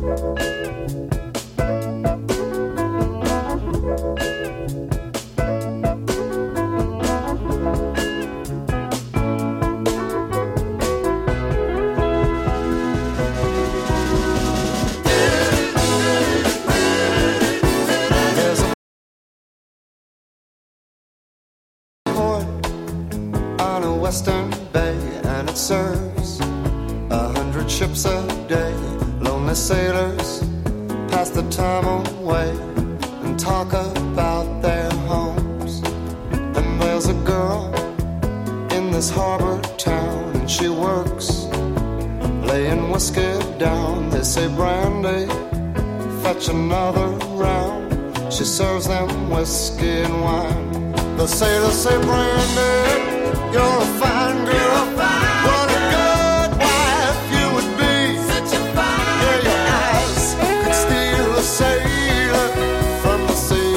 Western Bay, and it serves 100 ships a day. Lonely sailors pass the time away and talk about their homes. And there's a girl in this harbor town, and she works laying whiskey down. They say, Brandy, fetch another round. She serves them whiskey and wine. The sailors say, Brandy, you're a fine girl. What a good wife you would be. Such a fine girl. Your eyes could steal a sailor from the sea.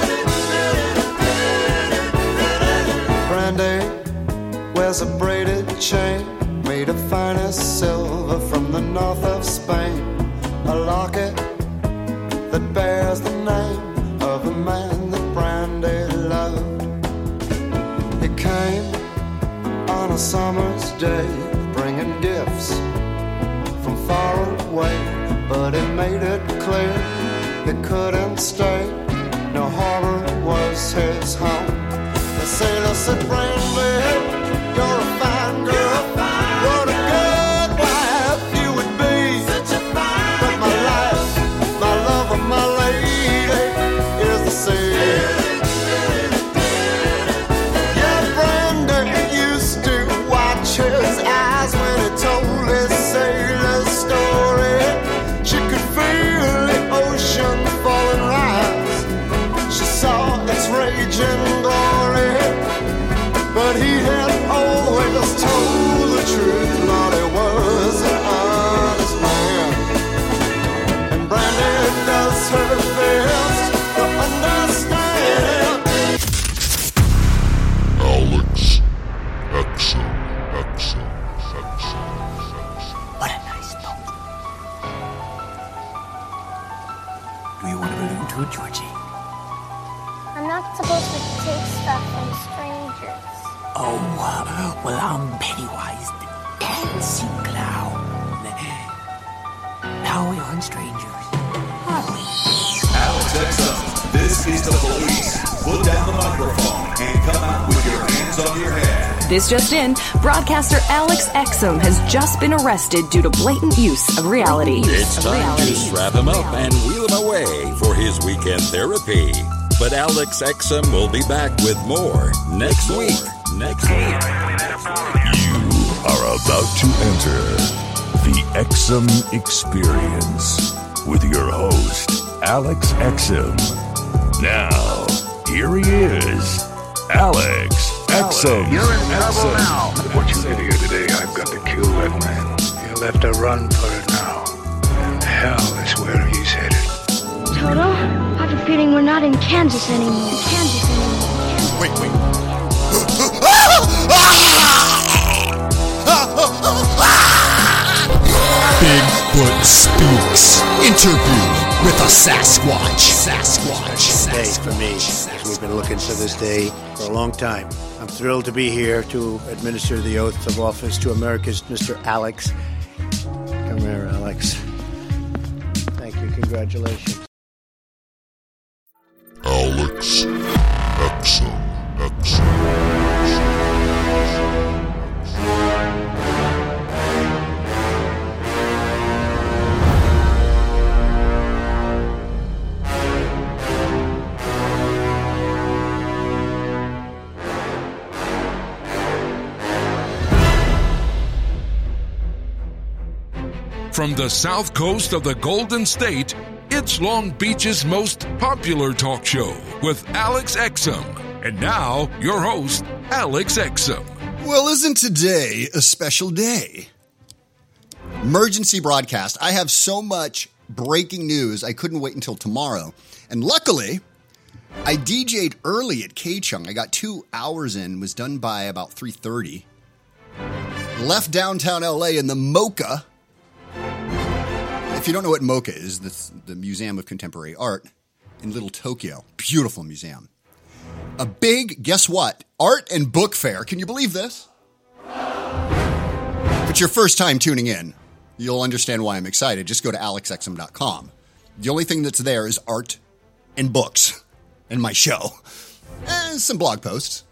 Brandy wears a braided chain made of finest silver from the north of Spain. A locket that bears the name of a man that Brandy loved. He came on a summer's day, bringing gifts from far away, but it made it clear he couldn't stay. No harbor was his home. The sailor said, Brandy, you're a fine girl. What a good wife you would be. Such a fine but my life, my love, and my lady is the sea. His eyes when he told his sailor story. She could feel the ocean fall and rise. She saw its raging glory. But he had always told the truth. Lord, he was an honest man. And Brandy does her best to understand. Alex Exum. What a nice boat. Do you want to balloon to it, Georgie? I'm not supposed to take stuff from strangers. Oh, well, I'm Pennywise, the dancing clown. Now we aren't strangers, are we? Alex Exum, this is the police. Put down the microphone and come out with your hands on your head. This just in, broadcaster Alex Exum has just been arrested due to blatant use of reality. It's time to strap him up and wheel him away for his weekend therapy. But Alex Exum will be back with more next week. You are about to enter the Exum Experience with your host, Alex Exum. Now, here he is, Alex Exum. You're in trouble now. What you did here today, I've got to kill that man. You'll have to run for it now. And hell is where he's headed. Toto, I have a feeling we're not in Kansas anymore. Wait. Bigfoot Speaks. Interview with a Sasquatch. Day for me, as we've been looking for this day for a long time. I'm thrilled to be here to administer the oath of office to America's Mr. Alex. Come here, Alex. Thank you. Congratulations. Alex Exum. From the south coast of the Golden State, it's Long Beach's most popular talk show with Alex Exum. And now, your host, Alex Exum. Well, isn't today a special day? Emergency broadcast. I have so much breaking news, I couldn't wait until tomorrow. And luckily, I DJ'd early at K-Chung. I got 2 hours in, was done by about 3:30. Left downtown LA in the Mocha. If you don't know what MoCA is, the Museum of Contemporary Art in Little Tokyo. Beautiful museum. A big, guess what? Art and book fair. Can you believe this? If it's your first time tuning in, you'll understand why I'm excited. Just go to alexexum.com. The only thing that's there is art and books and my show. And some blog posts.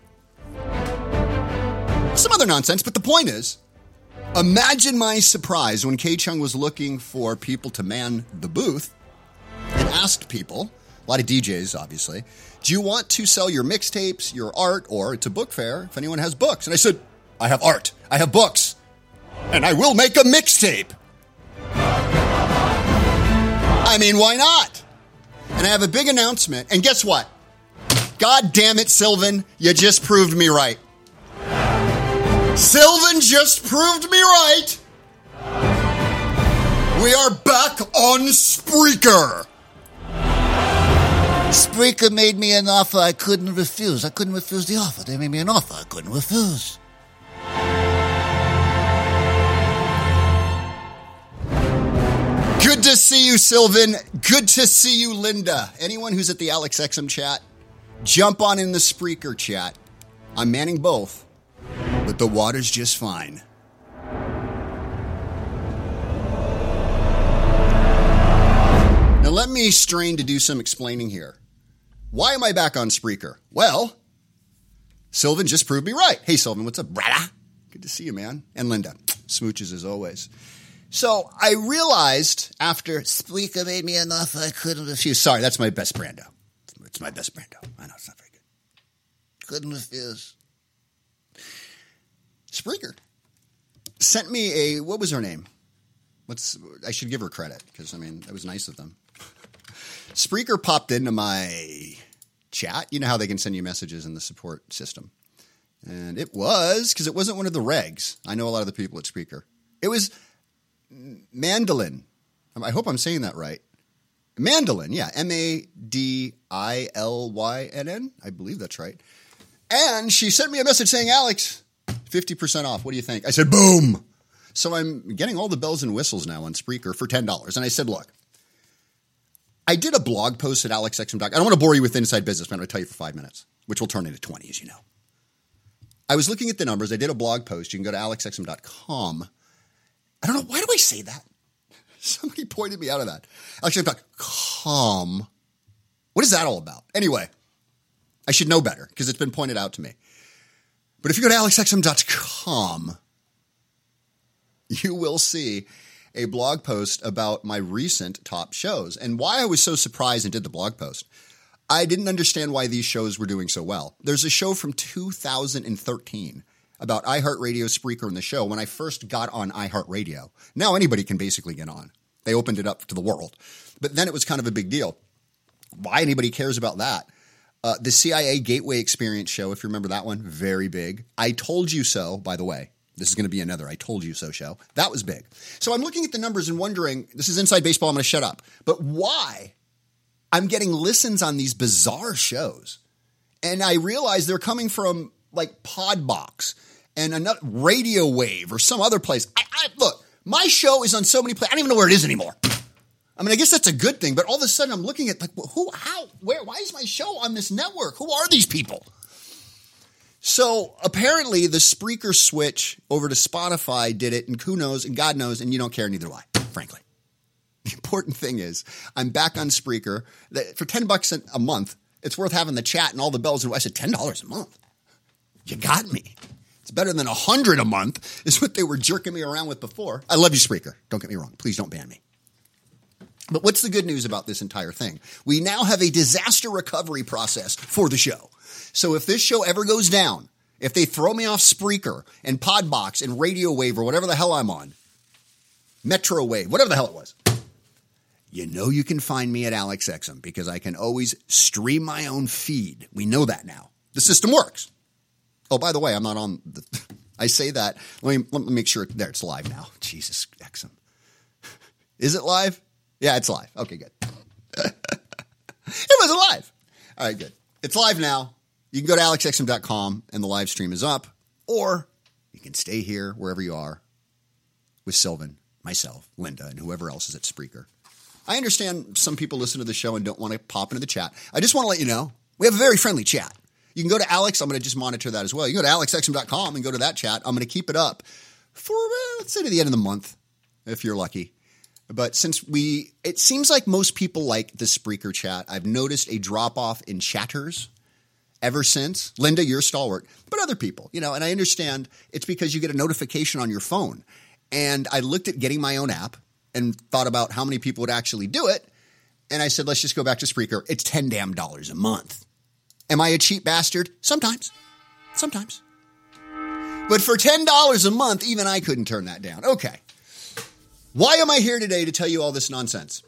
Some other nonsense, but the point is, imagine my surprise when K-Chung was looking for people to man the booth and asked people, a lot of DJs obviously, do you want to sell your mixtapes, your art, or it's a book fair if anyone has books? And I said, I have art, I have books, and I will make a mixtape. I mean, why not? And I have a big announcement, and guess what? God damn it, Sylvan, you just proved me right. Sylvan just proved me right. We are back on Spreaker. Spreaker made me an offer I couldn't refuse. I couldn't refuse the offer. They made me an offer I couldn't refuse. Good to see you, Sylvan. Good to see you, Linda. Anyone who's at the Alex Exum chat, jump on in the Spreaker chat. I'm manning both, but the water's just fine. Now let me strain to do some explaining here. Why am I back on Spreaker? Well, Sylvan just proved me right. Hey, Sylvan, what's up, brother? Good to see you, man. And Linda, smooches as always. So I realized after Spreaker made me an offer I couldn't refuse. Sorry, that's my best Brando. It's my best Brando. I know, it's not very good. Couldn't refuse. Spreaker sent me what was her name? I should give her credit because, I mean, that was nice of them. Spreaker popped into my chat. You know how they can send you messages in the support system. And it wasn't one of the regs. I know a lot of the people at Spreaker. It was Mandolin. I hope I'm saying that right. Mandolin, yeah. Madilynn. I believe that's right. And she sent me a message saying, Alex, 50% off. What do you think? I said, boom. So I'm getting all the bells and whistles now on Spreaker for $10. And I said, look, I did a blog post at alexexum.com. I don't want to bore you with inside business, but I'm going to tell you for 5 minutes, which will turn into 20, as you know. I was looking at the numbers. I did a blog post. You can go to alexexum.com. I don't know. Why do I say that? Somebody pointed me out of that. alexexum.com. What is that all about? Anyway, I should know better because it's been pointed out to me. But if you go to alexexum.com, you will see a blog post about my recent top shows and why I was so surprised and did the blog post. I didn't understand why these shows were doing so well. There's a show from 2013 about iHeartRadio, Spreaker, and the show when I first got on iHeartRadio. Now anybody can basically get on. They opened it up to the world. But then it was kind of a big deal. Why anybody cares about that? The CIA Gateway Experience show, if you remember that one, very big. I Told You So, by the way. This is going to be another I Told You So show. That was big. So I'm looking at the numbers and wondering, this is Inside Baseball, I'm going to shut up. But why I'm getting listens on these bizarre shows? And I realize they're coming from like Podbox and another Radio Wave or some other place. Look, my show is on so many places. I don't even know where it is anymore. I mean, I guess that's a good thing. But all of a sudden I'm looking at like, who, how, where, why is my show on this network? Who are these people? So apparently the Spreaker switch over to Spotify did it, and who knows, and God knows, and you don't care, neither do I, frankly. The important thing is I'm back on Spreaker. For $10 a month, it's worth having the chat and all the bells. And I said, $10 a month? You got me. It's better than $100 a month is what they were jerking me around with before. I love you, Spreaker. Don't get me wrong. Please don't ban me. But what's the good news about this entire thing? We now have a disaster recovery process for the show. So if this show ever goes down, if they throw me off Spreaker and Podbox and Radio Wave or whatever the hell I'm on, Metro Wave, whatever the hell it was, you know you can find me at Alex Exum because I can always stream my own feed. We know that now. The system works. Oh, by the way, I'm not on the... I say that. Let me make sure. There, it's live now. Jesus, Exum. Is it live? Yeah, it's live. Okay, good. It wasn't live. All right, good. It's live now. You can go to alexexum.com and the live stream is up, or you can stay here wherever you are with Sylvan myself, Linda, and whoever else is at Spreaker. I understand some people listen to the show and don't want to pop into the chat. I just want to let you know, we have a very friendly chat. You can go to Alex. I'm going to just monitor that as well. You go to alexexum.com and go to that chat. I'm going to keep it up for, let's say, to the end of the month, if you're lucky. But since it seems like most people like the Spreaker chat. I've noticed a drop-off in chatters ever since. Linda, you're a stalwart, but other people, and I understand it's because you get a notification on your phone. And I looked at getting my own app and thought about how many people would actually do it. And I said, let's just go back to Spreaker. It's $10 damn a month. Am I a cheap bastard? Sometimes. But for $10 a month, even I couldn't turn that down. Okay. Why am I here today to tell you all this nonsense?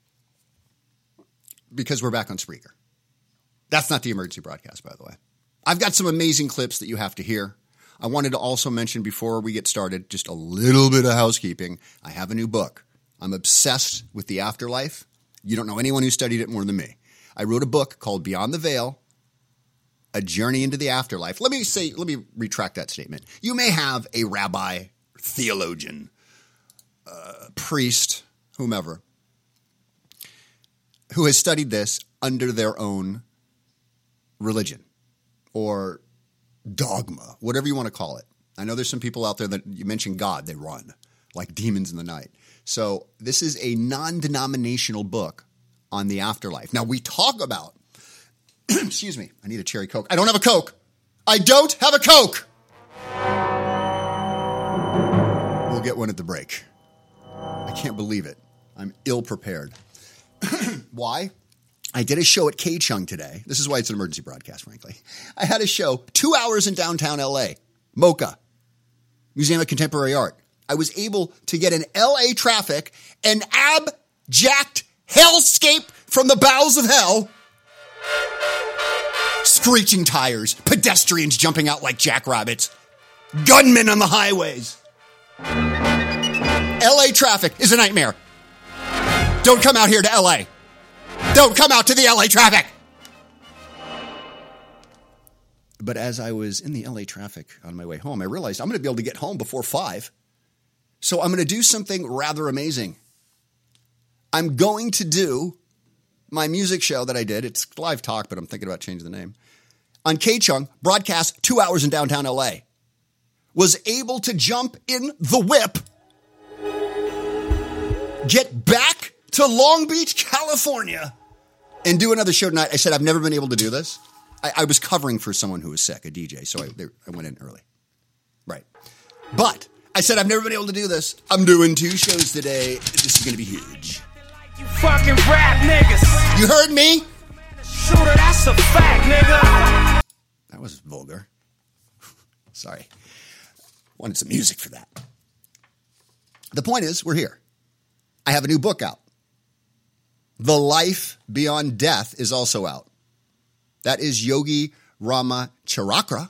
Because we're back on Spreaker. That's not the emergency broadcast, by the way. I've got some amazing clips that you have to hear. I wanted to also mention before we get started, just a little bit of housekeeping. I have a new book. I'm obsessed with the afterlife. You don't know anyone who studied it more than me. I wrote a book called Beyond the Veil, A Journey into the Afterlife. Let me retract that statement. You may have a rabbi, theologian, priest, whomever, who has studied this under their own religion or dogma, whatever you want to call it. I know there's some people out there that you mention God, they run like demons in the night. So this is a non-denominational book on the afterlife. Now we talk about, excuse me, I need a cherry Coke. I don't have a Coke. I don't have a Coke. We'll get one at the break. I can't believe it. I'm ill prepared. Why? I did a show at K-Chung today. This is why it's an emergency broadcast, frankly. I had a show 2 hours in downtown L.A., MoCA, Museum of Contemporary Art. I was able to get in L.A. traffic an abject hellscape from the bowels of hell. Screeching tires, pedestrians jumping out like jackrabbits, gunmen on the highways. L.A. traffic is a nightmare. Don't come out here to L.A. Don't come out to the L.A. traffic. But as I was in the L.A. traffic on my way home, I realized I'm going to be able to get home before 5. So I'm going to do something rather amazing. I'm going to do my music show that I did. It's live talk, but I'm thinking about changing the name. On K-Chung, broadcast 2 hours in downtown L.A. Was able to jump in the whip, get back to Long Beach, California, and do another show tonight. I said I've never been able to do this. I was covering for someone who was sick, a DJ, so I went in early. Right. But I said I've never been able to do this. I'm doing 2 shows today. This is going to be huge. You fucking rap niggas. You heard me? Shooter, that's a fact, nigga. That was vulgar. Sorry. Wanted some music for that. The point is, we're here. I have a new book out. The Life Beyond Death is also out. That is Yogi Rama Charakra.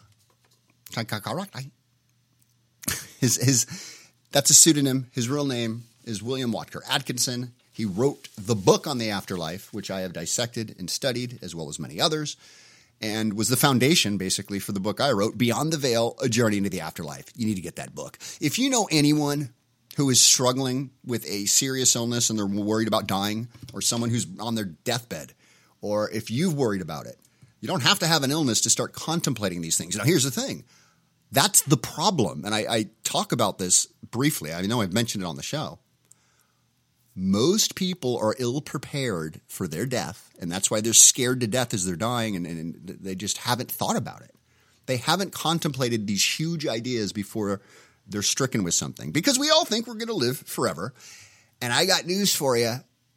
That's a pseudonym. His real name is William Watker Atkinson. He wrote the book on the afterlife, which I have dissected and studied, as well as many others, and was the foundation, basically, for the book I wrote, Beyond the Veil, A Journey into the Afterlife. You need to get that book. If you know anyone who is struggling with a serious illness and they're worried about dying, or someone who's on their deathbed, or if you've worried about it, you don't have to have an illness to start contemplating these things. Now, here's the thing. That's the problem. And I talk about this briefly. I know I've mentioned it on the show. Most people are ill-prepared for their death, and that's why they're scared to death as they're dying, and they just haven't thought about it. They haven't contemplated these huge ideas before they're stricken with something, because we all think we're going to live forever. And I got news for you.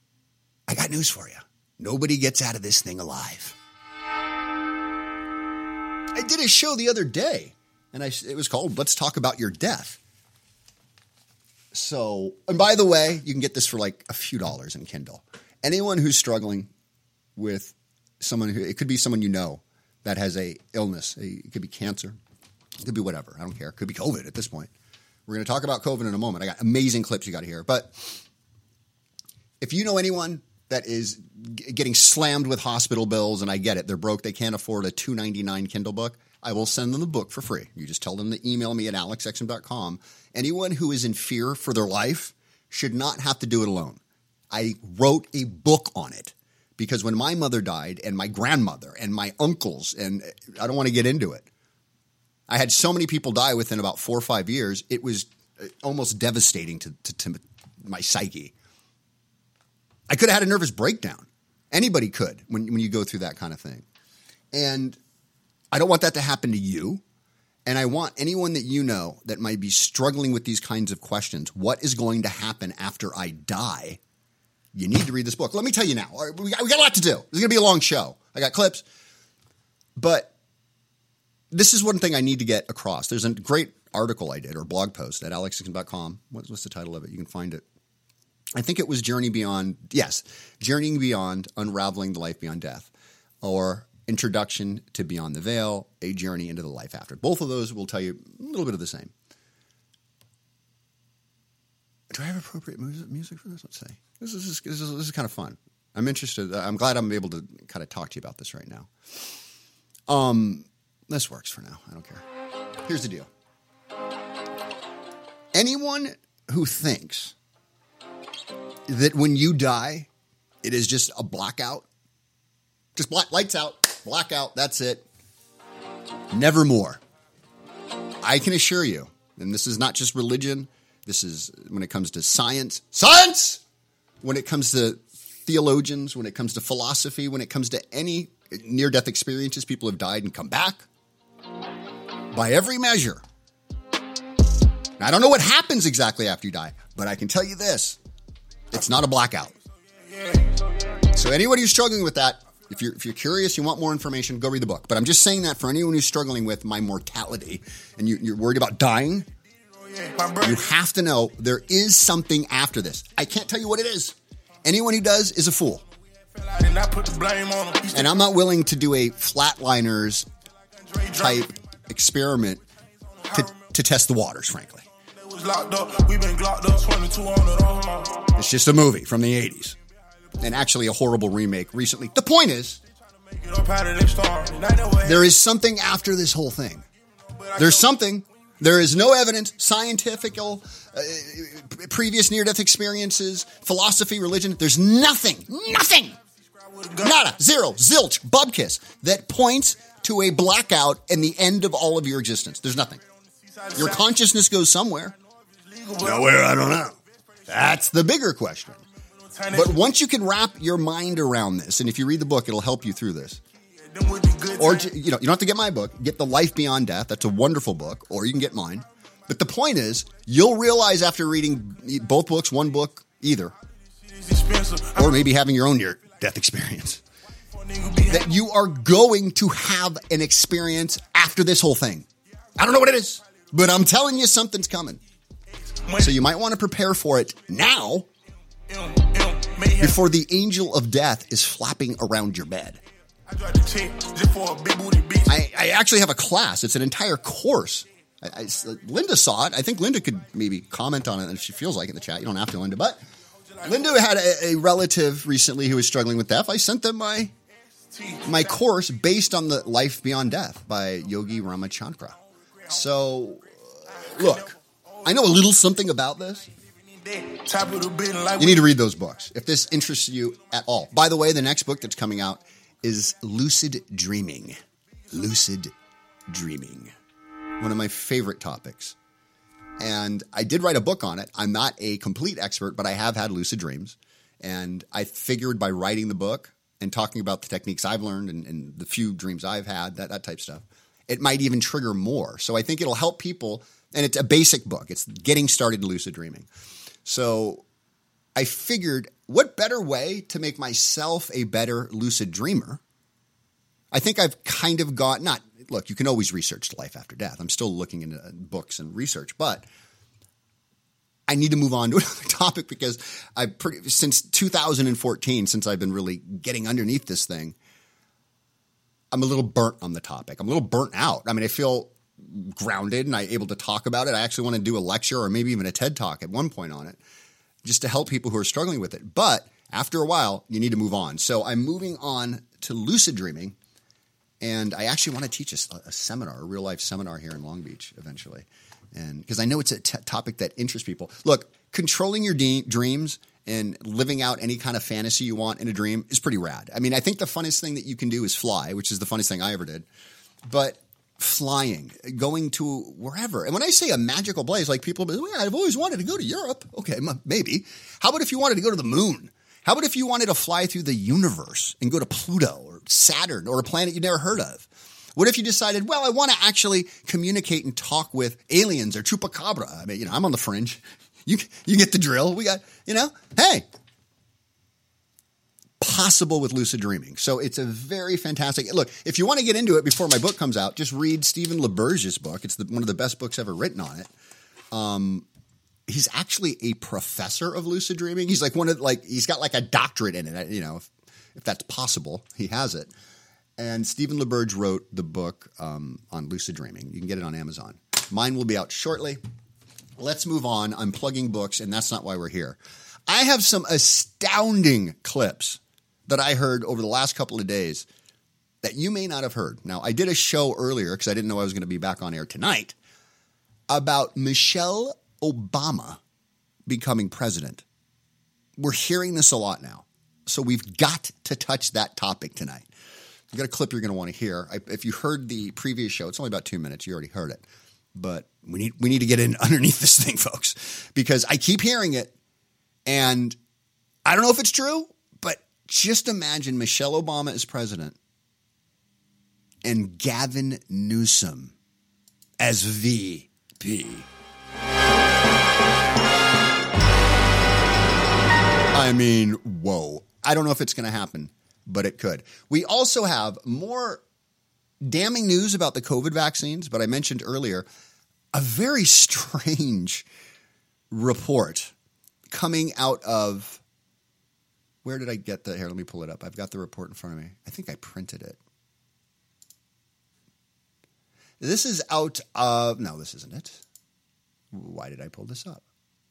Nobody gets out of this thing alive. I did a show the other day, and it was called Let's Talk About Your Death. So, and by the way, you can get this for like a few dollars in Kindle. Anyone who's struggling with someone it could be someone you know that has a illness. It could be cancer. It could be whatever. I don't care. It could be COVID at this point. We're going to talk about COVID in a moment. I got amazing clips you got to hear. But if you know anyone that is getting slammed with hospital bills, and I get it, they're broke, they can't afford a $2.99 Kindle book, I will send them the book for free. You just tell them to email me at alexexum.com. Anyone who is in fear for their life, should not have to do it alone. I wrote a book on it because when my mother died and my grandmother and my uncles, and I don't want to get into it, I had so many people die within about 4 or 5 years. It was almost devastating to my psyche. I could have had a nervous breakdown. Anybody could when you go through that kind of thing. And I don't want that to happen to you. And I want anyone that you know that might be struggling with these kinds of questions. What is going to happen after I die? You need to read this book. Let me tell you now. We got a lot to do. This is going to be a long show. I got clips. But this is one thing I need to get across. There's a great article I did or blog post at alexexum.com. What's the title of it? You can find it. I think it was Journeying Beyond, Unraveling the Life Beyond Death, or Introduction to Beyond the Veil, A Journey into the Life After. Both of those will tell you a little bit of the same. Do I have appropriate music for this? Let's see. This is kind of fun. I'm interested. I'm glad I'm able to kind of talk to you about this right now. This works for now. I don't care. Here's the deal. Anyone who thinks that when you die, it is just a blackout, just lights out, blackout, that's it, never more. I can assure you, and this is not just religion, this is when it comes to science, when it comes to theologians, when it comes to philosophy, when it comes to any near-death experiences, people have died and come back. By every measure. Now, I don't know what happens exactly after you die, but I can tell you this. It's not a blackout. So anybody who's struggling with that, if you're curious, you want more information, go read the book. But I'm just saying that for anyone who's struggling with my mortality and you're worried about dying, you have to know there is something after this. I can't tell you what it is. Anyone who does is a fool. And I'm not willing to do a flatliners type experiment to test the waters, frankly. It's just a movie from the 80s. And actually a horrible remake recently. The point is, there is something after this whole thing. There's something. There is no evidence, scientific, previous near-death experiences, philosophy, religion. There's nothing, nada, zero, zilch, bubkiss that points to a blackout and the end of all of your existence. There's nothing. Your consciousness goes somewhere. Nowhere, I don't know. That's the bigger question. But once you can wrap your mind around this, and if you read the book, it'll help you through this. Or, you don't have to get my book. Get The Life Beyond Death. That's a wonderful book. Or you can get mine. But the point is, you'll realize after reading both books, one book, either, or maybe having your own near-death experience, that you are going to have an experience after this whole thing. I don't know what it is, but I'm telling you something's coming. So you might want to prepare for it now before the angel of death is flapping around your bed. I actually have a class. It's an entire course. Linda saw it. I think Linda could maybe comment on it if she feels like it in the chat. You don't have to, Linda. But Linda had a relative recently who was struggling with death. I sent them my course based on the Life Beyond Death by Yogi Ramachandra. So, look, I know a little something about this. You need to read those books if this interests you at all. By the way, the next book that's coming out is Lucid Dreaming. Lucid Dreaming. One of my favorite topics. And I did write a book on it. I'm not a complete expert, but I have had lucid dreams. And I figured by writing the book and talking about the techniques I've learned and the few dreams I've had, that type of stuff, it might even trigger more. So I think it'll help people. And it's a basic book. It's getting started in lucid dreaming. So I figured, what better way to make myself a better lucid dreamer? I think I've kind of look, you can always research life after death. I'm still looking into books and research, but I need to move on to another topic because since 2014, since I've been really getting underneath this thing, I'm a little burnt on the topic. I'm a little burnt out. I mean, I feel grounded and I'm able to talk about it. I actually want to do a lecture or maybe even a TED Talk at one point on it, just to help people who are struggling with it. But after a while, you need to move on. So I'm moving on to lucid dreaming, and I actually want to teach a seminar, a real-life seminar here in Long Beach eventually, and because I know it's a topic that interests people. Look, controlling your dreams and living out any kind of fantasy you want in a dream is pretty rad. I mean, I think the funnest thing that you can do is fly, which is the funnest thing I ever did. But flying, going to wherever. And when I say a magical place, like people, well, I've always wanted to go to Europe. Okay, maybe. How about if you wanted to go to the moon? How about if you wanted to fly through the universe and go to Pluto or Saturn or a planet you'd never heard of? What if you decided, well, I want to actually communicate and talk with aliens or chupacabra? I mean, I'm on the fringe. You get the drill. We got, hey, possible with lucid dreaming. So it's a very fantastic. Look, if you want to get into it before my book comes out, just read Stephen LaBerge's book. It's one of the best books ever written on it. He's actually a professor of lucid dreaming. He's like he's got like a doctorate in it. If that's possible, he has it. And Stephen LaBerge wrote the book on lucid dreaming. You can get it on Amazon. Mine will be out shortly. Let's move on. I'm plugging books, and that's not why we're here. I have some astounding clips that I heard over the last couple of days that you may not have heard. Now, I did a show earlier because I didn't know I was going to be back on air tonight about Michelle Obama becoming president. We're hearing this a lot now, so we've got to touch that topic tonight. I've got a clip you're going to want to hear. If you heard the previous show, it's only about 2 minutes. You already heard it. But we need to get in underneath this thing, folks, because I keep hearing it, and I don't know if it's true, but just imagine Michelle Obama as president and Gavin Newsom as VP. I mean, whoa. I don't know if it's going to happen, but it could. We also have more damning news about the COVID vaccines, but I mentioned earlier a very strange report coming out of, where did I get that? Here, let me pull it up. I've got the report in front of me. I think I printed it. This is out of, no, this isn't it. Why did I pull this up?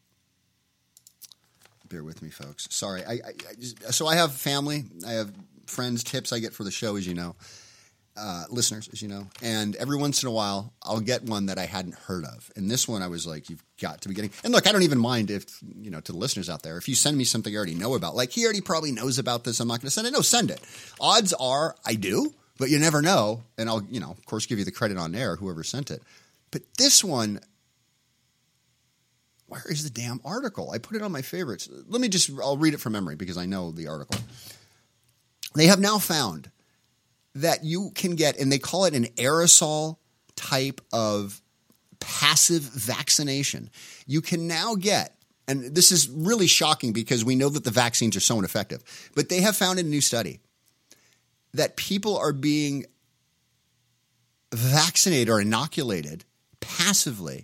Bear with me, folks. Sorry. So I have family. I have friends, tips I get for the show, as you know. Listeners, as you know. And every once in a while, I'll get one that I hadn't heard of. And this one, I was like, you've got to be getting. And look, I don't even mind if, to the listeners out there, if you send me something I already know about, like he already probably knows about this, I'm not going to send it. No, send it. Odds are I do, but you never know. And I'll, of course, give you the credit on air, whoever sent it. But this one, where is the damn article? I put it on my favorites. I'll read it from memory because I know the article. They have now found that you can get, and they call it an aerosol type of passive vaccination. You can now get, and this is really shocking because we know that the vaccines are so ineffective, but they have found in a new study that people are being vaccinated or inoculated passively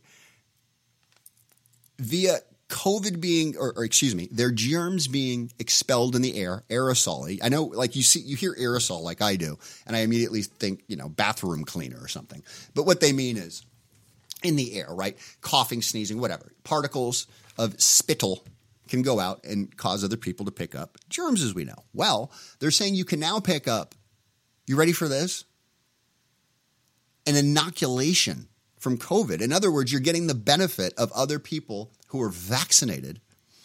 via COVID being, their germs being expelled in the air, aerosol. I know, like you hear aerosol like I do, and I immediately think, bathroom cleaner or something. But what they mean is in the air, right? Coughing, sneezing, whatever. Particles of spittle can go out and cause other people to pick up germs, as we know. Well, they're saying you can now pick up, you ready for this? An inoculation from COVID. In other words, you're getting the benefit of other people who are vaccinated,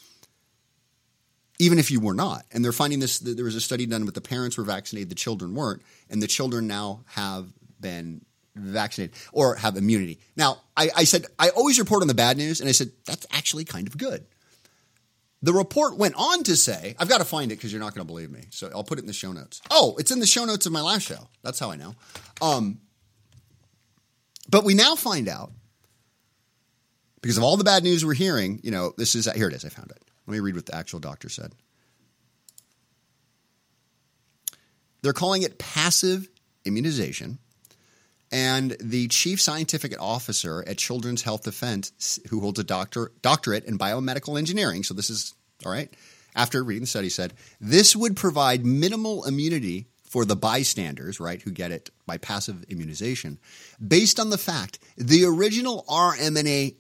even if you were not. And they're finding this, there was a study done with the parents were vaccinated, the children weren't, and the children now have been vaccinated or have immunity. Now, I said, I always report on the bad news, and I said, that's actually kind of good. The report went on to say, I've got to find it because you're not going to believe me, so I'll put it in the show notes. Oh, it's in the show notes of my last show. That's how I know. But we now find out, because of all the bad news we're hearing, here it is, I found it. Let me read what the actual doctor said. They're calling it passive immunization, and the chief scientific officer at Children's Health Defense, who holds a doctorate in biomedical engineering, so this is, all right, after reading the study said, this would provide minimal immunity for the bystanders, right, who get it by passive immunization, based on the fact the original mRNA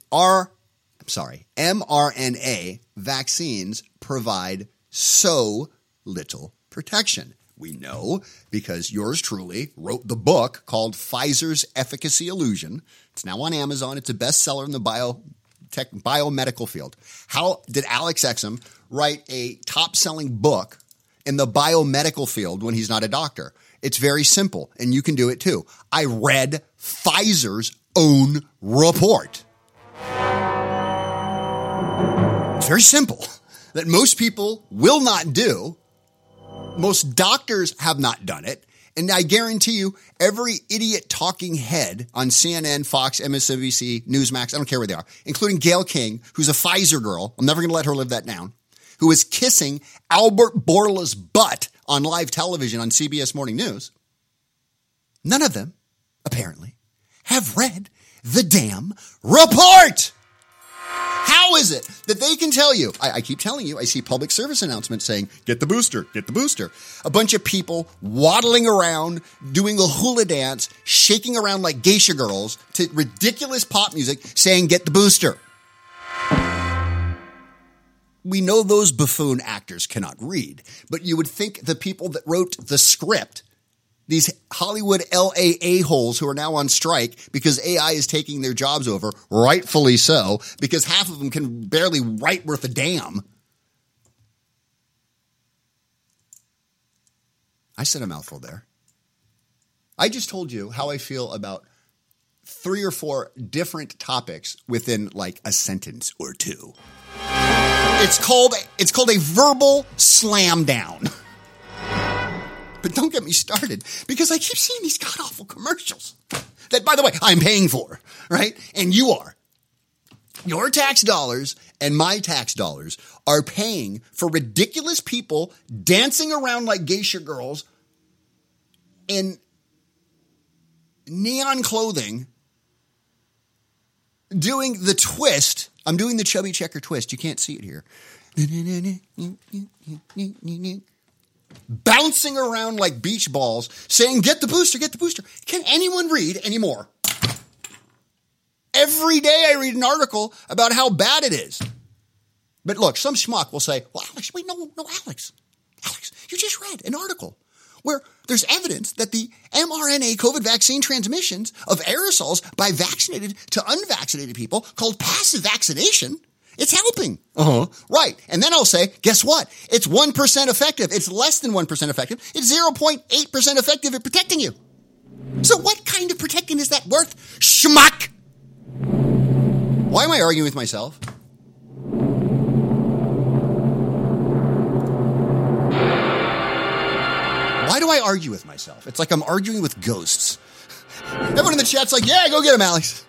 vaccines provide so little protection. We know because yours truly wrote the book called Pfizer's Efficacy Illusion. It's now on Amazon. It's a bestseller in the biomedical field. How did Alex Exum write a top-selling book in the biomedical field when he's not a doctor? It's very simple, and you can do it too. I read Pfizer's own report. It's very simple that most people will not do. Most doctors have not done it. And I guarantee you, every idiot talking head on CNN, Fox, MSNBC, Newsmax, I don't care where they are, including Gayle King, who's a Pfizer girl, I'm never going to let her live that down, who is kissing Albert Bourla's butt on live television on CBS Morning News, none of them, apparently, have read the damn report. How is it that they can tell you? I keep telling you, I see public service announcements saying, get the booster, get the booster. A bunch of people waddling around, doing a hula dance, shaking around like geisha girls to ridiculous pop music saying, get the booster. We know those buffoon actors cannot read, but you would think the people that wrote the script, these Hollywood LA a-holes who are now on strike because AI is taking their jobs over, rightfully so, because half of them can barely write worth a damn. I said a mouthful there. I just told you how I feel about 3 or 4 different topics within like a sentence or two. It's called a verbal slam down. But don't get me started, because I keep seeing these god-awful commercials that, by the way, I'm paying for, right? And you are. Your tax dollars and my tax dollars are paying for ridiculous people dancing around like geisha girls in neon clothing, doing the twist. I'm doing the chubby checker twist. You can't see it here. Bouncing around like beach balls, saying, get the booster, get the booster. Can anyone read anymore? Every day I read an article about how bad it is. But look, some schmuck will say, well, Alex, wait, no, Alex, you just read an article where there's evidence that the mRNA COVID vaccine transmissions of aerosols by vaccinated to unvaccinated people, called passive vaccination, it's helping. Right. And then I'll say, guess what? It's 1% effective. It's less than 1% effective. It's 0.8% effective at protecting you. So what kind of protecting is that worth? Schmuck! Why am I arguing with myself? Why do I argue with myself? It's like I'm arguing with ghosts. Everyone in the chat's like, yeah, go get him, Alex.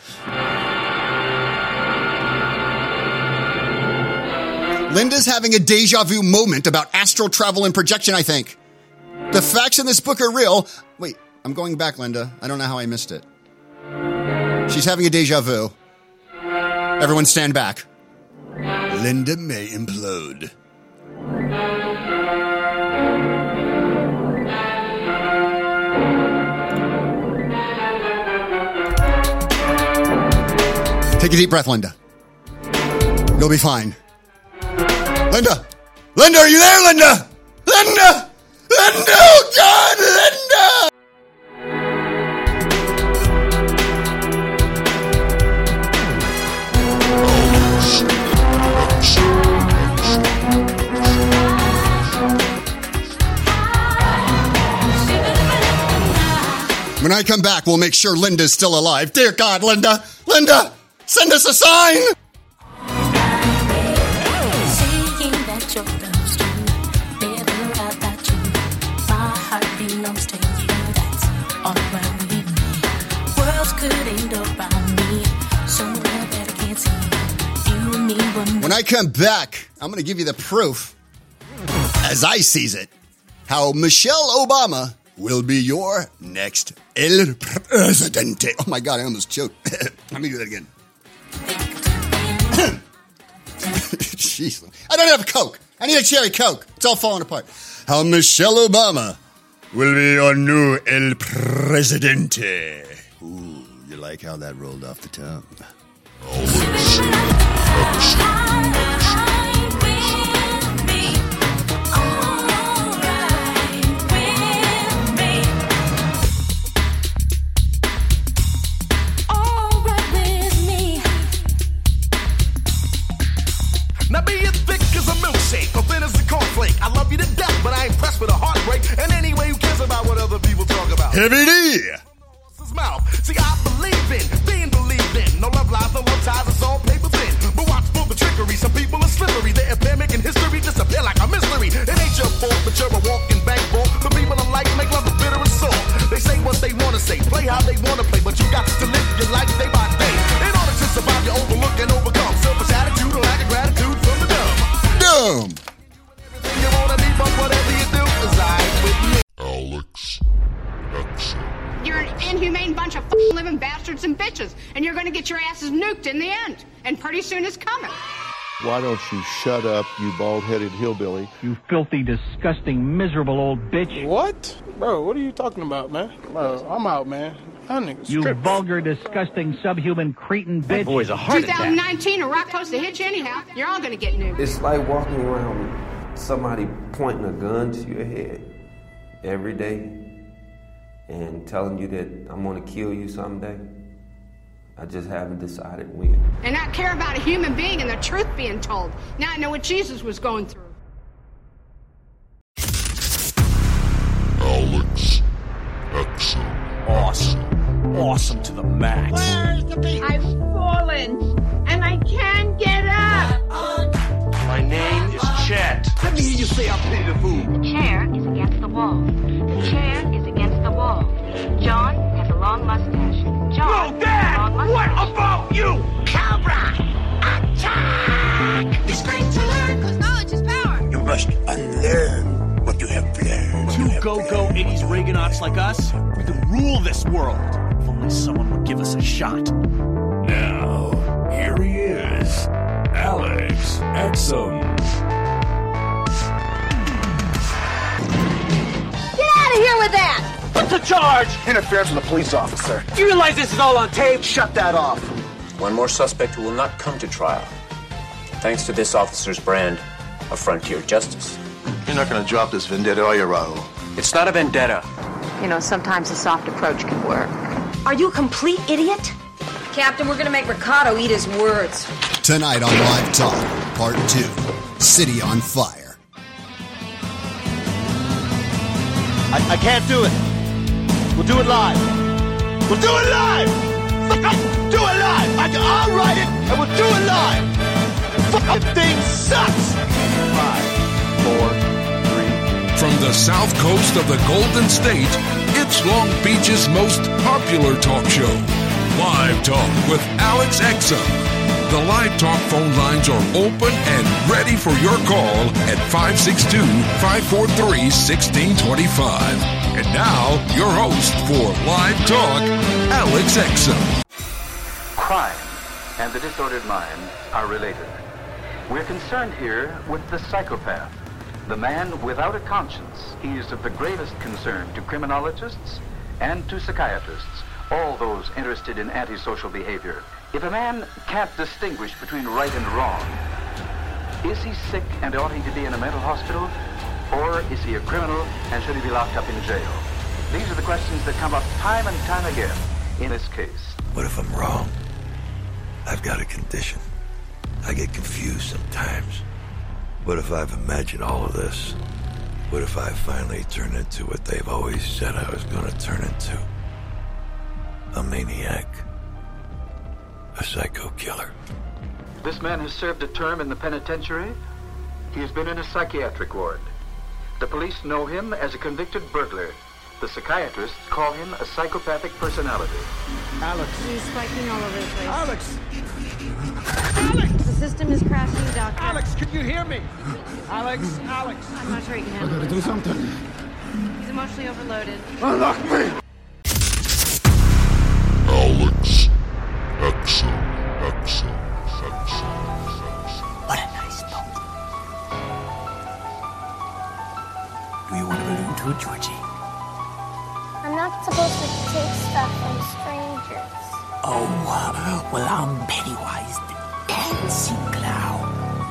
Linda's having a deja vu moment about astral travel and projection, I think. The facts in this book are real. Wait, I'm going back, Linda. I don't know how I missed it. She's having a deja vu. Everyone stand back. Linda may implode. Take a deep breath, Linda. You'll be fine. Linda! Linda, are you there, Linda? Linda! Linda! Oh, God, Linda! When I come back, we'll make sure Linda's still alive. Dear God, Linda! Linda! Send us a sign! When I come back, I'm going to give you the proof, as I sees it, how Michelle Obama will be your next El Presidente. Oh my God, I almost choked. Let me do that again. Jeez, I don't have a Coke. I need a cherry Coke. It's all falling apart. How Michelle Obama will be your new El Presidente. Ooh, you like how that rolled off the tongue? Heavy D. See, I believe in being believed in. No love lies, no love ties, it's all paper thin. But watch for the trickery. Some people are slippery. They appear making history disappear like a mystery. It ain't your fault, but you're a walking bank vault. The people in life make love bitter and sore. They say what they want to say, play how they want to play, but you got to live your life day by day. In order to survive, you overlook and overcome selfish attitude or lack of gratitude from the dumb. Dumb. Everything you want to be, but whatever you do is alright with me. Alex Exum. You're an inhumane bunch of f***ing living bastards and bitches, and you're going to get your asses nuked in the end. And pretty soon it's coming. Why don't you shut up, you bald-headed hillbilly? You filthy, disgusting, miserable old bitch. What? Bro, what are you talking about, man? Bro, I'm out, man. That nigga's You tripping. vulgar, disgusting, subhuman cretin bitch. That boy's a heart attack. 2019, a rock supposed to hit you anyhow. You're all going to get nuked. It's like walking around with somebody pointing a gun to your head every day and telling you that I'm going to kill you someday. I just haven't decided when. And not care about a human being and the truth being told. Now I know what Jesus was going through. Alex Exum. Awesome. Awesome to the max. Where's the beat? I've fallen, and I can't get up. My name is Chet. Let me hear you say I pity the fool. The chair is against the wall. The chair is against the wall. John has a long mustache. John Whoa, Dad! has a long mustache. What about you? Cobra, attack! It's great to learn, because knowledge is power. You must unlearn what you have learned. Two go-go 80s Reaganauts like us, we could rule this world. If only someone would give us a shot. Now, here he is, Alex Exum. Get out of here with that! What's the charge? Interference with a police officer. Do you realize this is all on tape? Shut that off. One more suspect who will not come to trial, thanks to this officer's brand of frontier justice. You're not going to drop this vendetta, are you, Raul? It's not a vendetta. You know, sometimes a soft approach can work. Are you a complete idiot? Captain, we're gonna make Ricardo eat his words. Tonight on Live Talk, Part 2, City on Fire. I can't do it. We'll do it live. We'll do it live! Do it live! I'll write it, and we'll do it live! Fucking thing sucks! 5, 4, 3. From the south coast of the Golden State, it's Long Beach's most popular talk show, Live Talk with Alex Exum. The Live Talk phone lines are open and ready for your call at 562-543-1625. And now, your host for Live Talk, Alex Exum. Crime and the disordered mind are related. We're concerned here with the psychopath, the man without a conscience. He is of the gravest concern to criminologists and to psychiatrists, all those interested in antisocial behavior. If a man can't distinguish between right and wrong, is he sick and ought he to be in a mental hospital? Or is he a criminal and should he be locked up in jail? These are the questions that come up time and time again in this case. What if I'm wrong? I've got a condition. I get confused sometimes. What if I've imagined all of this? What if I finally turn into what they've always said I was going to turn into? A maniac. A psycho killer. This man has served a term in the penitentiary. He has been in a psychiatric ward. The police know him as a convicted burglar. The psychiatrists call him a psychopathic personality. Alex. He's spiking all over the place. Alex! The system is crashing, Doctor. Alex, can you hear me? Alex! I'm not sure he can handle it. I gotta do something. He's emotionally overloaded. Unlock me! Alex Exum. What a nice boat. Do you want to balloon to it, Georgie? I'm not supposed to take stuff from strangers. Oh, well, I'm Pennywise the Dancing Clown.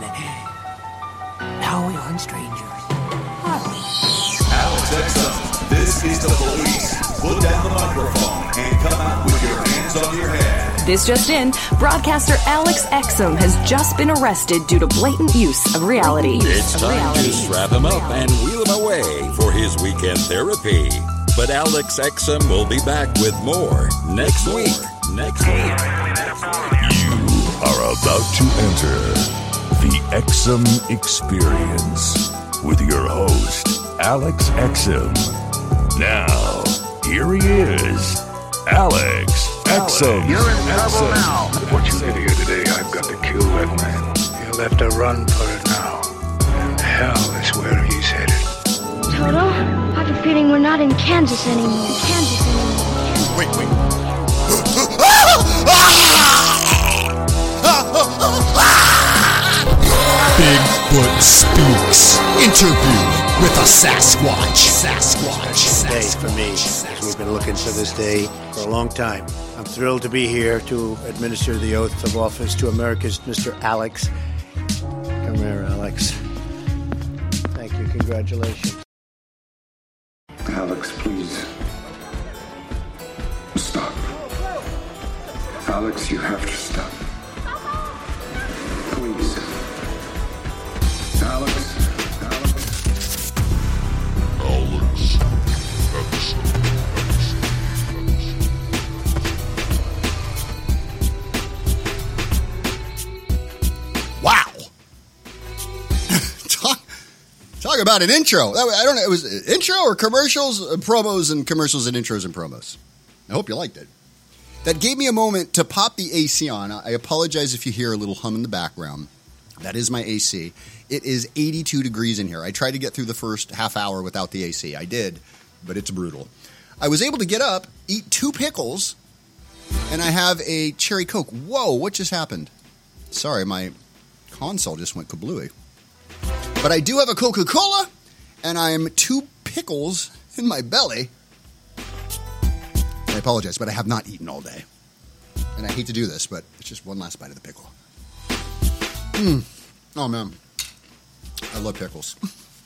Now we aren't strangers, are we? Alex Exum, this is the police. Put down the microphone and come out with your hands on your head. This just in, broadcaster Alex Exum has just been arrested due to blatant use of reality. It's time to strap him up and wheel him away for his weekend therapy. But Alex Exum will be back with more next week. You are about to enter the Exum Experience with your host, Alex Exum. Now, here he is, Alex Exum. You're in trouble now. What you did here today, I've got to kill that man. You'll have to run for it now. And hell is where he's headed. Toto, I have a feeling we're not in Kansas anymore. Wait. Bigfoot Speaks. Interview with a Sasquatch. Day for me. We've been looking for this day for a long time. I'm thrilled to be here to administer the oath of office to America's Mr. Alex. Come here, Alex. Thank you. Congratulations. Alex, please. Stop. Alex, you have to stop. Please. Alex. Wow. Talk about an intro. I don't know. It was intro or commercials, promos and commercials and intros and promos. I hope you liked it. That gave me a moment to pop the AC on. I apologize if you hear a little hum in the background. That is my AC. It is 82 degrees in here. I tried to get through the first half hour without the AC. I did, but it's brutal. I was able to get up, eat 2 pickles, and I have a cherry Coke. Whoa, what just happened? Sorry, my console just went kablooey. But I do have a Coca-Cola, and I'm 2 pickles in my belly. I apologize, but I have not eaten all day. And I hate to do this, but it's just one last bite of the pickle. Oh, man. I love pickles.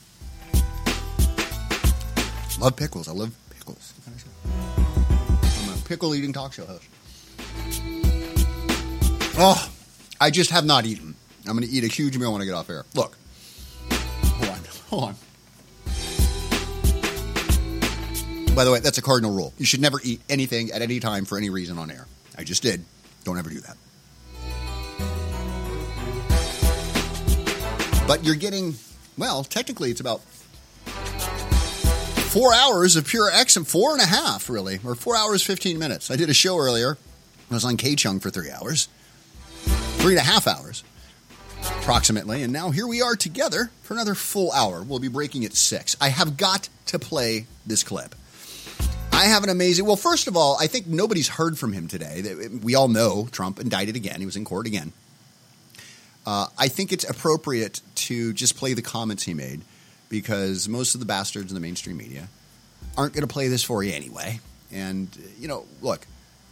Love pickles. I love pickles. I'm a pickle-eating talk show host. Oh, I just have not eaten. I'm going to eat a huge meal when I get off air. Look. Hold on. By the way, that's a cardinal rule. You should never eat anything at any time for any reason on air. I just did. Don't ever do that. But you're getting, well, technically it's about 4 hours of pure Exum, 4.5 really, or 4 hours, 15 minutes. I did a show earlier. I was on K-Chung for 3 hours, 3.5 hours approximately. And now here we are together for another full hour. We'll be breaking at 6. I have got to play this clip. I have an amazing, well, first of all, I think nobody's heard from him today. We all know Trump indicted again. He was in court again. I think it's appropriate to just play the comments he made because most of the bastards in the mainstream media aren't going to play this for you anyway. And, you know, look,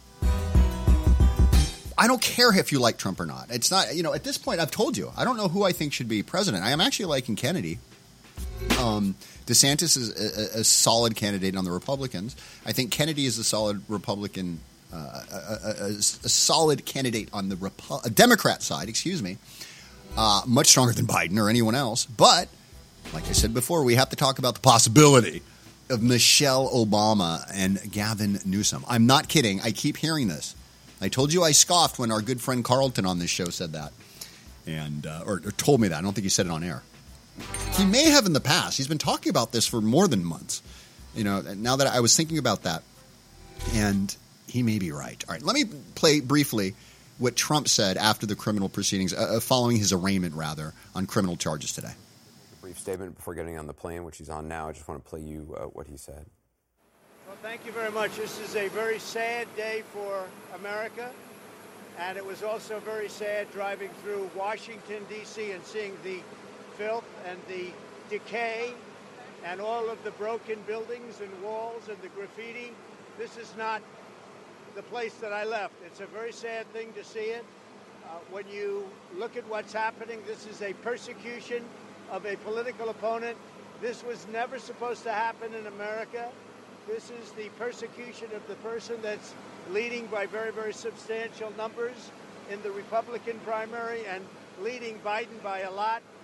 I don't care if you like Trump or not. It's not, you know, at this point, I've told you, I don't know who I think should be president. I am actually liking Kennedy. DeSantis is a solid candidate on the Republicans. I think Kennedy is a solid Republican, a solid candidate on the Democrat side, much stronger than Biden or anyone else. But, like I said before, we have to talk about the possibility of Michelle Obama and Gavin Newsom. I'm not kidding. I keep hearing this. I told you I scoffed when our good friend Carlton on this show said that, and or told me that. I don't think he said it on air. He may have in the past. He's been talking about this for more than months. You know, now that I was thinking about that, and he may be right. All right, let me play briefly what Trump said after the criminal proceedings, following his arraignment, rather, on criminal charges today. A brief statement before getting on the plane, which he's on now. I just want to play you what he said. Well, thank you very much. This is a very sad day for America, and it was also very sad driving through Washington, D.C. and seeing the filth and the decay and all of the broken buildings and walls and the graffiti. This is not the place that I left. It's a very sad thing to see it. When you look at what's happening, this is a persecution of a political opponent. This was never supposed to happen in America. This is the persecution of the person that's leading by very, very substantial numbers in the Republican primary and leading Biden by a lot.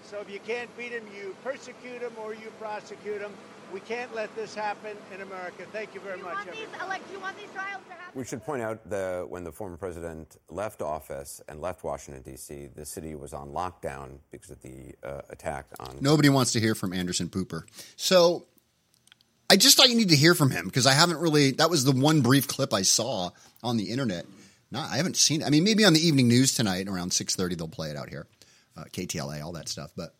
So if you can't beat him, you persecute him or you prosecute him. We can't let this happen in America. Thank you very much, everyone. Do you want these trials to happen? We should point out when the former president left office and left Washington, D.C., the city was on lockdown because of the attack on... Nobody wants to hear from Anderson Pooper. So I just thought you need to hear from him because I haven't really – that was the one brief clip I saw on the internet. I haven't seen it. I mean, maybe on the evening news tonight around 6:30 they'll play it out here. KTLA, all that stuff. But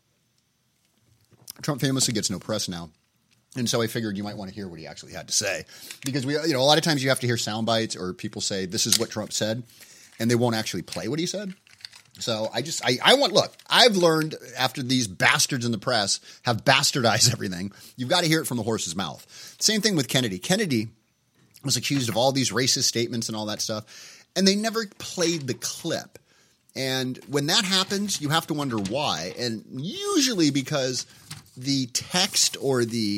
Trump famously gets no press now. And so I figured you might want to hear what he actually had to say because a lot of times you have to hear sound bites or people say this is what Trump said and they won't actually play what he said. So I've learned after these bastards in the press have bastardized everything, you've got to hear it from the horse's mouth. Same thing with Kennedy. Kennedy was accused of all these racist statements and all that stuff, and they never played the clip. And when that happens, you have to wonder why. And usually because the text or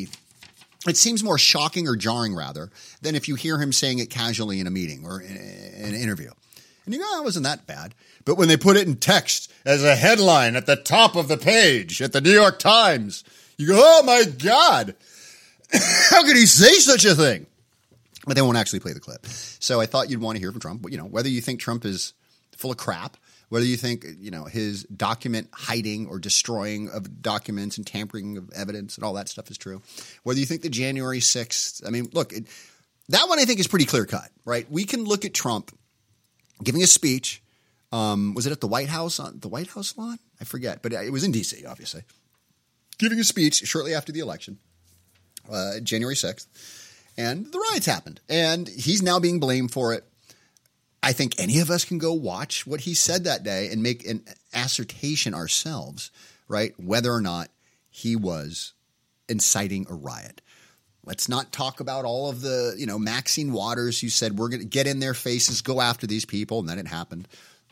it seems more shocking or jarring, rather, than if you hear him saying it casually in a meeting or in an interview. And you go, it wasn't that bad. But when they put it in text as a headline at the top of the page at the New York Times, you go, oh, my God. How could he say such a thing? But they won't actually play the clip. So I thought you'd want to hear from Trump. Whether you think Trump is full of crap, whether you think, his document hiding or destroying of documents and tampering of evidence and all that stuff is true, whether you think the January 6th, that one I think is pretty clear cut, right? We can look at Trump giving a speech. Was it at the White House on the White House lawn? I forget, but it was in D.C., obviously. Giving a speech shortly after the election, January 6th, and the riots happened. And he's now being blamed for it. I think any of us can go watch what he said that day and make an assertion ourselves, right, whether or not he was inciting a riot. Let's not talk about all of the, Maxine Waters who said we're going to get in their faces, go after these people, and then it happened.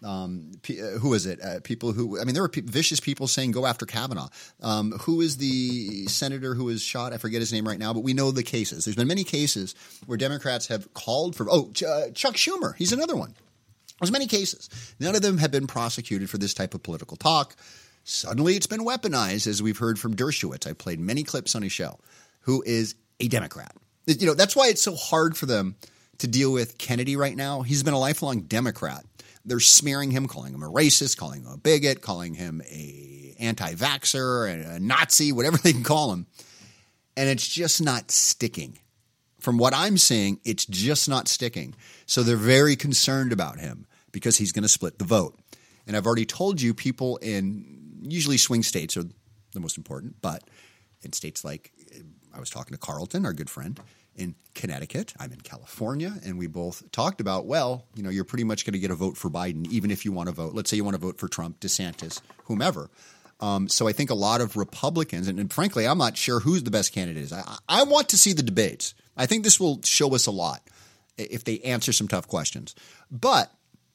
Who was it? People who – there were vicious people saying go after Kavanaugh. Who is the senator who was shot? I forget his name right now, but we know the cases. There's been many cases where Democrats have called for – Chuck Schumer. He's another one. There's many cases. None of them have been prosecuted for this type of political talk. Suddenly it's been weaponized, as we've heard from Dershowitz. I played many clips on his show, who is a Democrat. That's why it's so hard for them to deal with Kennedy right now. He's been a lifelong Democrat. They're smearing him, calling him a racist, calling him a bigot, calling him a anti-vaxxer, a Nazi, whatever they can call him. And it's just not sticking. From what I'm seeing, it's just not sticking. So they're very concerned about him because he's going to split the vote. And I've already told you people in usually swing states are the most important, but in states like I was talking to Carlton, our good friend, in Connecticut. I'm in California, and we both talked about, you're pretty much going to get a vote for Biden, even if you want to vote. Let's say you want to vote for Trump, DeSantis, whomever. So I think a lot of Republicans, and frankly, I'm not sure who's the best candidate is. I want to see the debates. I think this will show us a lot if they answer some tough questions. But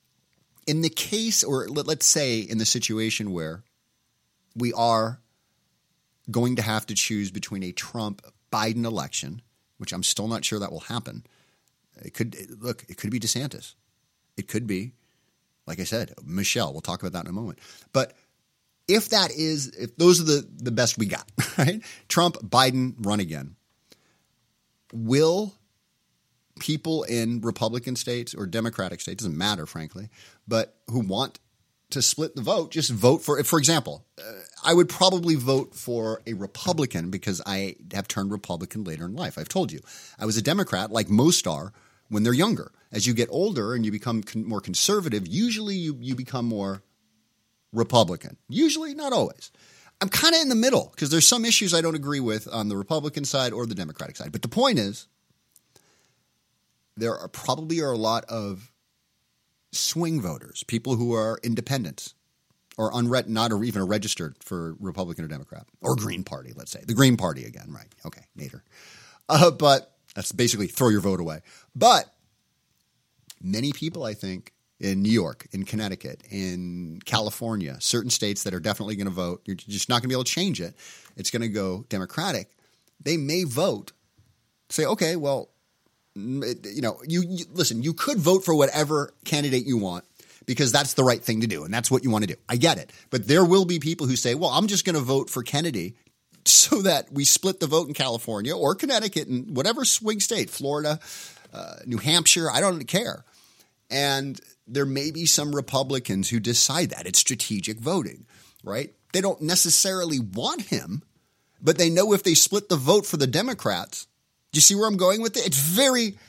in the case, or let's say in the situation where we are going to have to choose between a Trump-Biden election, which I'm still not sure that will happen. It could be DeSantis. It could be, like I said, Michelle. We'll talk about that in a moment. But if those are the best we got, right? Trump, Biden, run again. Will people in Republican states or Democratic states, doesn't matter, frankly, but who want to split the vote, just vote for it? For example, I would probably vote for a Republican because I have turned Republican later in life. I've told you. I was a Democrat, like most are, when they're younger. As you get older and you become more conservative, usually you become more Republican. Usually, not always. I'm kind of in the middle because there's some issues I don't agree with on the Republican side or the Democratic side. But the point is, there are probably a lot of swing voters, people who are independents or not even registered for Republican or Democrat or Green Party, let's say. The Green Party again, right? Okay, Nader. But that's basically throw your vote away. But many people, I think, in New York, in Connecticut, in California, certain states that are definitely going to vote, you're just not going to be able to change it. It's going to go Democratic. They may vote, say, okay, well, you listen, you could vote for whatever candidate you want, because that's the right thing to do and that's what you want to do. I get it. But there will be people who say, well, I'm just going to vote for Kennedy so that we split the vote in California or Connecticut and whatever swing state, Florida, New Hampshire, I don't care. And there may be some Republicans who decide that. It's strategic voting, right? They don't necessarily want him, but they know if they split the vote for the Democrats, do you see where I'm going with it? It's very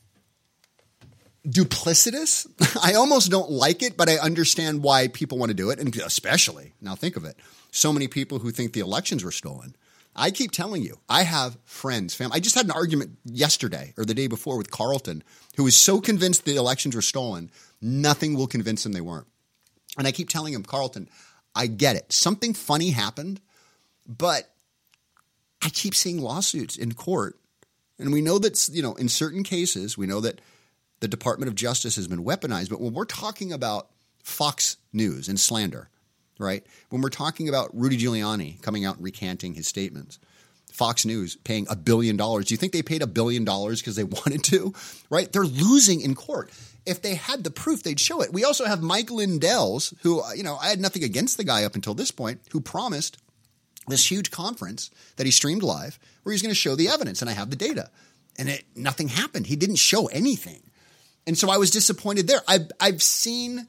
duplicitous. I almost don't like it, but I understand why people want to do it. And especially, now think of it, so many people who think the elections were stolen. I keep telling you, I have friends, family. I just had an argument yesterday or the day before with Carlton, who is so convinced the elections were stolen, nothing will convince him they weren't. And I keep telling him, Carlton, I get it. Something funny happened, but I keep seeing lawsuits in court. And we know that, in certain cases, we know that the Department of Justice has been weaponized. But when we're talking about Fox News and slander, right? When we're talking about Rudy Giuliani coming out and recanting his statements, Fox News paying $1 billion. Do you think they paid $1 billion because they wanted to? Right? They're losing in court. If they had the proof, they'd show it. We also have Mike Lindell's, who, I had nothing against the guy up until this point, who promised this huge conference that he streamed live where he's going to show the evidence, and I have the data. And nothing happened. He didn't show anything. And so I was disappointed there. I've seen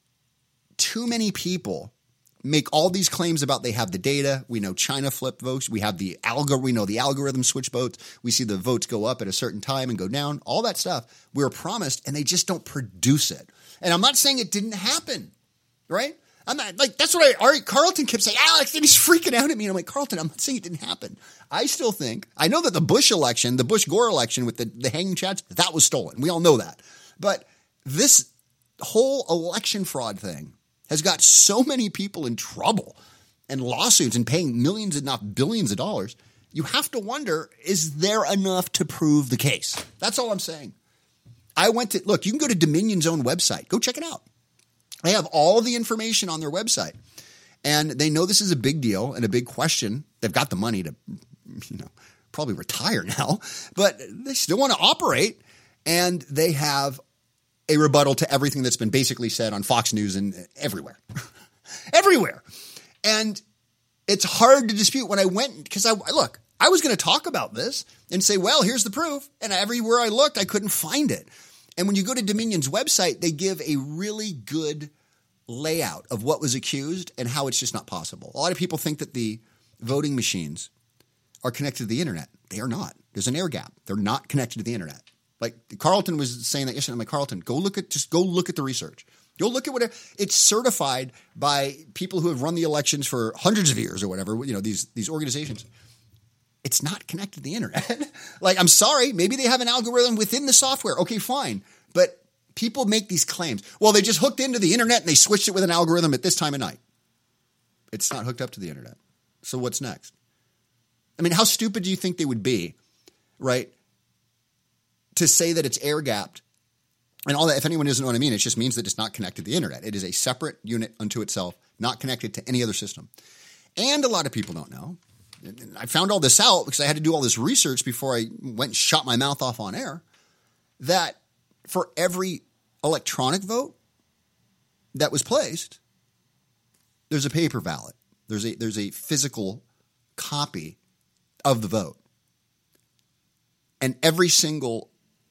too many people make all these claims about they have the data. We know China flipped votes. We have we know the algorithm switch votes. We see the votes go up at a certain time and go down. All that stuff we were promised, and they just don't produce it. And I'm not saying it didn't happen, right? I'm not that's what Carlton kept saying, Alex, and he's freaking out at me. And I'm like, Carlton, I'm not saying it didn't happen. I still think, I know that the Bush election, the Bush-Gore election with the hanging chads, that was stolen. We all know that. But this whole election fraud thing has got so many people in trouble and lawsuits and paying millions, if not billions of dollars. You have to wonder, is there enough to prove the case? That's all I'm saying. Look, you can go to Dominion's own website. Go check it out. They have all the information on their website, and they know this is a big deal and a big question. They've got the money to, probably retire now, but they still want to operate, and they have a rebuttal to everything that's been basically said on Fox News and everywhere. Everywhere. And it's hard to dispute when I went, because I was going to talk about this and say, well, here's the proof. And everywhere I looked, I couldn't find it. And when you go to Dominion's website, they give a really good layout of what was accused and how it's just not possible. A lot of people think that the voting machines are connected to the internet. They are not. There's an air gap. They're not connected to the internet. Like Carlton was saying that yesterday. I'm like, Carlton, go look at the research. Go look at whatever. It's certified by people who have run the elections for hundreds of years or whatever. These organizations. It's not connected to the internet. Like, I'm sorry. Maybe they have an algorithm within the software. Okay, fine. But people make these claims. Well, they just hooked into the internet and they switched it with an algorithm at this time of night. It's not hooked up to the internet. So what's next? I mean, how stupid do you think they would be, right, to say that it's air-gapped and all that? If anyone doesn't know what I mean, it just means that it's not connected to the internet. It is a separate unit unto itself, not connected to any other system. And a lot of people don't know. I found all this out because I had to do all this research before I went and shot my mouth off on air, that for every electronic vote that was placed, there's a paper ballot. There's a physical copy of the vote. And every single,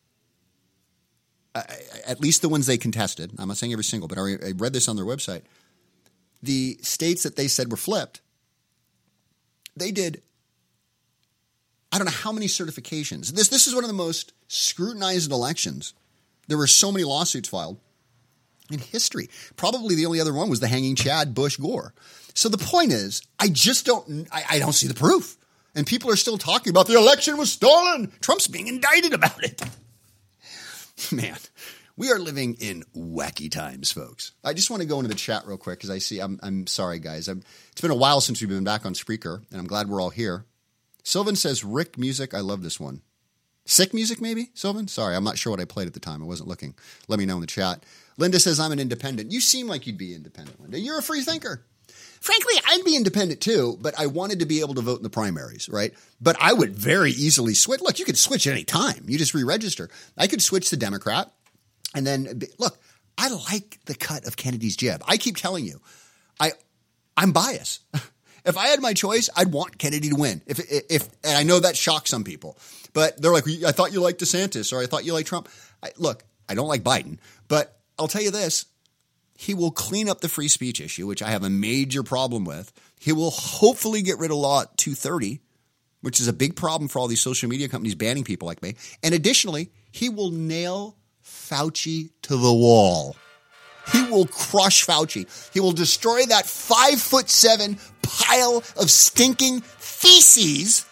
at least the ones they contested, I'm not saying every single, but I read this on their website, the states that they said were flipped, they did, I don't know how many certifications. This is one of the most scrutinized elections. There were so many lawsuits filed in history. Probably the only other one was the hanging Chad, Bush, Gore. So the point is, I don't see the proof. And people are still talking about the election was stolen. Trump's being indicted about it. Man, we are living in wacky times, folks. I just want to go into the chat real quick because I see, I'm sorry, guys. It's been a while since we've been back on Spreaker, and I'm glad we're all here. Sylvan says, Rick music, I love this one. Sick music, maybe, Sylvan? Sorry, I'm not sure what I played at the time. I wasn't looking. Let me know in the chat. Linda says, I'm an independent. You seem like you'd be independent, Linda. You're a free thinker. Frankly, I'd be independent too, but I wanted to be able to vote in the primaries, right? But I would very easily switch. Look, you could switch at any time. You just re-register. I could switch to Democrat. And then, look, I like the cut of Kennedy's jib. I keep telling you, I'm biased. If I had my choice, I'd want Kennedy to win. And I know that shocks some people, but they're like, I thought you liked DeSantis, or I thought you liked Trump. Look, I don't like Biden, but I'll tell you this. He will clean up the free speech issue, which I have a major problem with. He will hopefully get rid of Law 230, which is a big problem for all these social media companies banning people like me. And additionally, he will nail Fauci to the wall. He will crush Fauci. He will destroy that 5'7" pile of stinking feces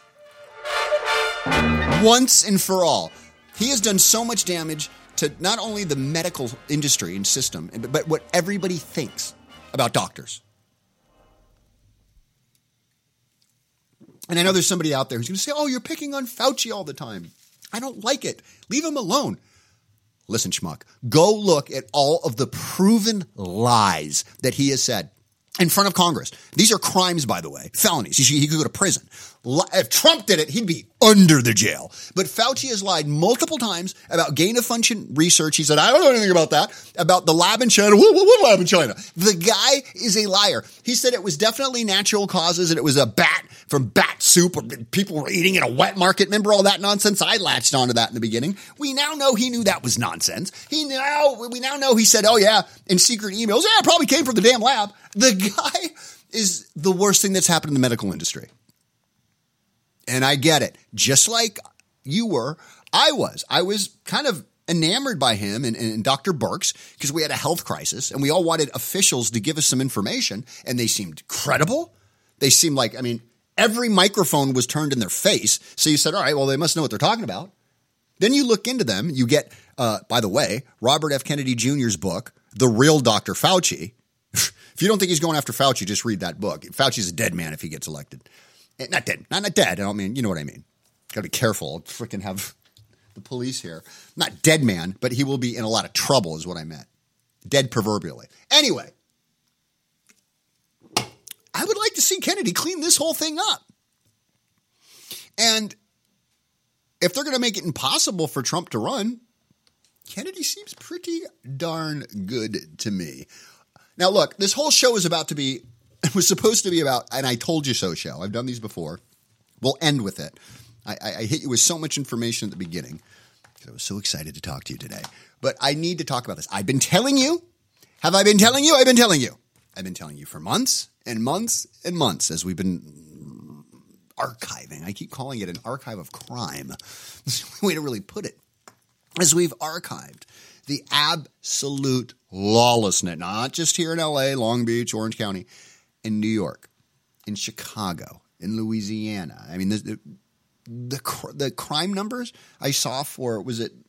once and for all. He has done so much damage to not only the medical industry and system, but what everybody thinks about doctors. And I know there's somebody out there who's going to say, oh, you're picking on Fauci all the time. I don't like it. Leave him alone. Listen, schmuck, go look at all of the proven lies that he has said in front of Congress. These are crimes, by the way, felonies. He could go to prison. If Trump did it, he'd be under the jail. But Fauci has lied multiple times about gain-of-function research. He said, I don't know anything about that, about the lab in China. What lab in China? The guy is a liar. He said it was definitely natural causes and it was a bat from bat soup or people were eating in a wet market. Remember all that nonsense? I latched onto that in the beginning. We now know he knew that was nonsense. We now know he said, oh yeah, in secret emails, yeah, it probably came from the damn lab. The guy is the worst thing that's happened in the medical industry. And I get it. Just like you were, I was kind of enamored by him and Dr. Birx because we had a health crisis and we all wanted officials to give us some information and they seemed credible. They seemed like, every microphone was turned in their face. So you said, all right, well, they must know what they're talking about. Then you look into them. You get, by the way, Robert F. Kennedy Jr.'s book, The Real Dr. Fauci. If you don't think he's going after Fauci, just read that book. Fauci's a dead man if he gets elected. Not dead. Not dead. I don't mean, you know what I mean. Got to be careful. I'll freaking have the police here. Not dead man, but he will be in a lot of trouble is what I meant. Dead proverbially. Anyway, I would like to see Kennedy clean this whole thing up. And if they're going to make it impossible for Trump to run, Kennedy seems pretty darn good to me. Now, look, this whole show is it was supposed to be about, and I told you so show. I've done these before. We'll end with it. I hit you with so much information at the beginning because I was so excited to talk to you today. But I need to talk about this. I've been telling you. Have I been telling you? I've been telling you. I've been telling you for months and months and months as we've been archiving. I keep calling it an archive of crime. That's the way to really put it. As we've archived the absolute lawlessness, not just here in LA, Long Beach, Orange County, in New York, in Chicago, in Louisiana. The crime numbers I saw for, was it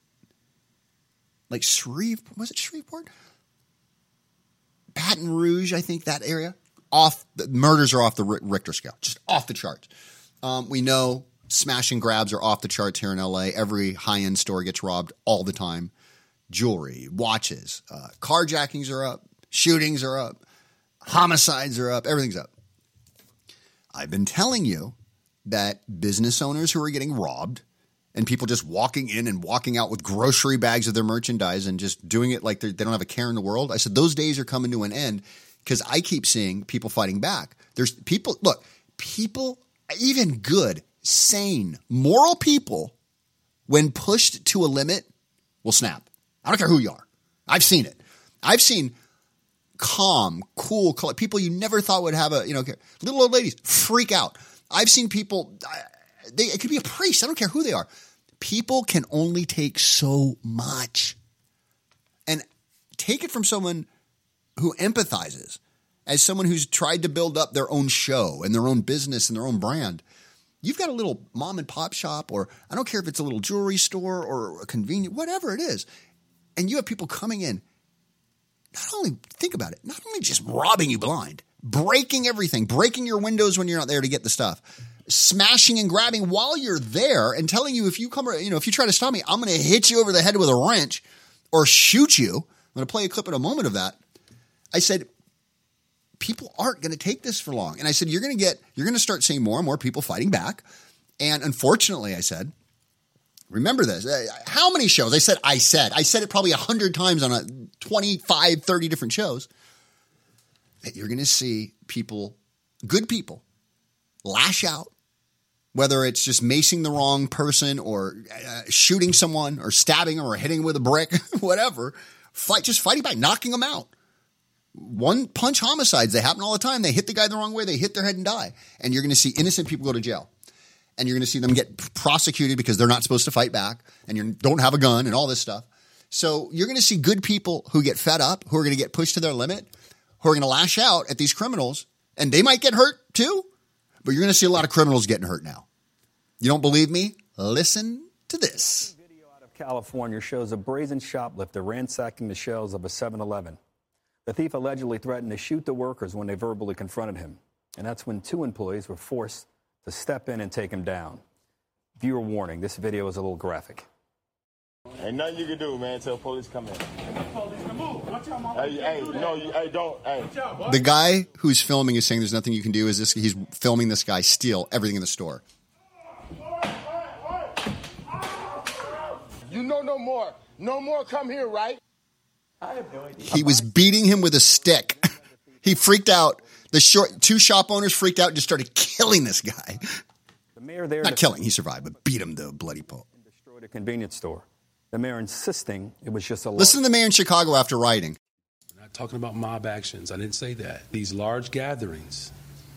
Shreveport? Baton Rouge, I think that area. The murders are off the Richter scale, just off the charts. We know smash and grabs are off the charts here in LA. Every high-end store gets robbed all the time. Jewelry, watches, carjackings are up, shootings are up. Homicides are up. Everything's up. I've been telling you that business owners who are getting robbed and people just walking in and walking out with grocery bags of their merchandise and just doing it like they don't have a care in the world. I said, those days are coming to an end because I keep seeing people fighting back. There's people, even good, sane, moral people, when pushed to a limit, will snap. I don't care who you are. I've seen it. I've seen calm, cool, people you never thought would have little old ladies freak out. I've seen people, it could be a priest. I don't care who they are. People can only take so much. And take it from someone who empathizes, as someone who's tried to build up their own show and their own business and their own brand. You've got a little mom and pop shop, or I don't care if it's a little jewelry store or a convenient, whatever it is. And you have people coming in, not only, think about it, not only just robbing you blind, breaking everything, breaking your windows when you're not there to get the stuff, smashing and grabbing while you're there and telling you if you try to stop me, I'm going to hit you over the head with a wrench or shoot you. I'm going to play a clip in a moment of that. I said, people aren't going to take this for long. And I said, you're going to start seeing more and more people fighting back. And unfortunately, I said, Remember this. How many shows? I said it probably 100 times on 25, 30 different shows. That you're going to see people, good people, lash out. Whether it's just macing the wrong person or shooting someone or stabbing them or hitting them with a brick, whatever. Fighting back, knocking them out. One punch homicides, they happen all the time. They hit the guy the wrong way, they hit their head and die. And you're going to see innocent people go to jail. And you're going to see them get prosecuted because they're not supposed to fight back and you don't have a gun and all this stuff. So you're going to see good people who get fed up, who are going to get pushed to their limit, who are going to lash out at these criminals. And they might get hurt too. But you're going to see a lot of criminals getting hurt now. You don't believe me? Listen to this. A video out of California shows a brazen shoplifter ransacking the shelves of a 7-Eleven. The thief allegedly threatened to shoot the workers when they verbally confronted him. And that's when 2 employees were forced to step in and take him down. Viewer warning, this video is a little graphic. Ain't nothing you can do, man, until police come in. Police can move. Watch out, my The guy who's filming is saying there's nothing you can do. He's filming this guy steal everything in the store. You know no more. No more come here, right? I have no idea. He was beating him with a stick. He freaked out. The 2 shop owners freaked out and just started killing this guy. The mayor there Not killing, he survived, but beat him the bloody pulp. Destroyed a convenience store. The mayor insisting it was just a Listen to the mayor in Chicago after rioting. We're not talking about mob actions. I didn't say that. These large gatherings.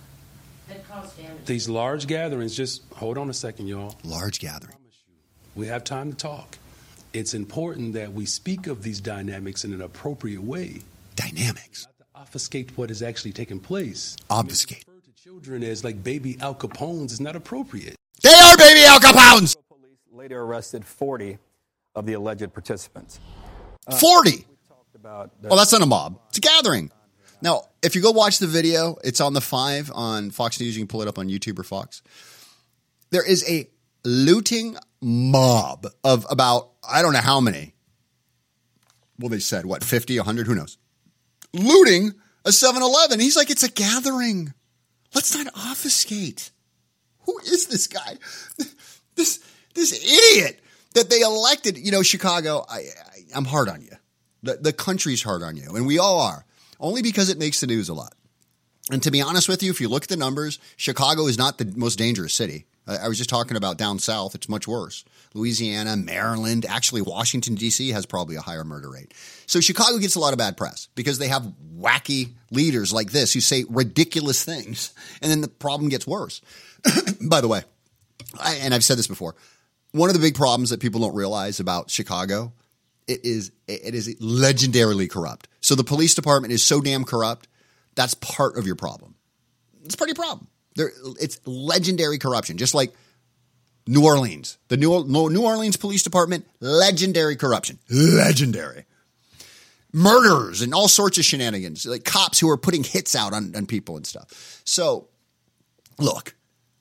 These large gatherings, just hold on a second, y'all. Large gathering. We have time to talk. It's important that we speak of these dynamics in an appropriate way. Dynamics. Not to obfuscate what is actually taking place. Obfuscate. Refer to children as like baby Al Capones is not appropriate. They are baby Al Capones! Police later arrested 40 of the alleged participants. 40? Well, that's not a mob. It's a gathering. Now, if you go watch the video, it's on the 5 on Fox News. You can pull it up on YouTube or Fox. There is a looting mob of about, I don't know how many. Well, they said, 50, 100, who knows? Looting a 7-Eleven. He's like, it's a gathering. Let's not obfuscate. Who is this guy? This idiot that they elected. You know, Chicago, I'm hard on you. The country's hard on you, and we all are. Only because it makes the news a lot. And to be honest with you, if you look at the numbers, Chicago is not the most dangerous city. I was just talking about down south. It's much worse. Louisiana, Maryland, actually Washington, D.C. has probably a higher murder rate. So Chicago gets a lot of bad press because they have wacky leaders like this who say ridiculous things. And then the problem gets worse. By the way, and I've said this before, one of the big problems that people don't realize about Chicago, it is legendarily corrupt. So the police department is so damn corrupt, that's part of your problem. It's part of your problem. It's legendary corruption, just like New Orleans. The New Orleans Police Department, legendary corruption. Legendary. Murders and all sorts of shenanigans, like cops who are putting hits out on people and stuff. So, look,